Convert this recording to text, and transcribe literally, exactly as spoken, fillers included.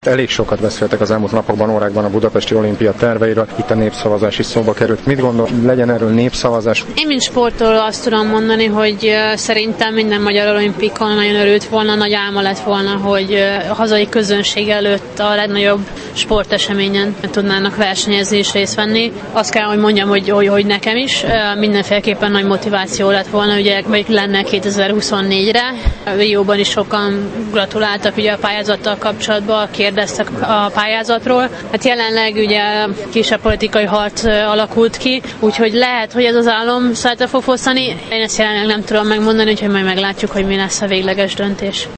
Elég sokat beszéltek az elmúlt napokban, órákban a budapesti olimpia terveiről, itt a népszavazás is szóba került. Mit gondol, legyen erről népszavazás? Én, mint sportoló azt tudom mondani, hogy szerintem minden magyar olimpikon nagyon örült volna, nagy álma lett volna, hogy a hazai közönség előtt a legnagyobb sporteseményen tudnának versenyezni és részt venni. Azt kell, hogy mondjam, hogy, hogy, hogy nekem is mindenféleképpen nagy motiváció lett volna, ugye lenne kétezer-huszonnégyre. Rióban is sokan gratuláltak ugye a pályázattal kapcsolatban, kérdeztek a pályázatról. Hát jelenleg ugye kisebb politikai harc alakult ki, úgyhogy lehet, hogy ez az álom szállt fog fosztani. Én ezt jelenleg nem tudom megmondani, úgyhogy majd meglátjuk, hogy mi lesz a végleges döntés.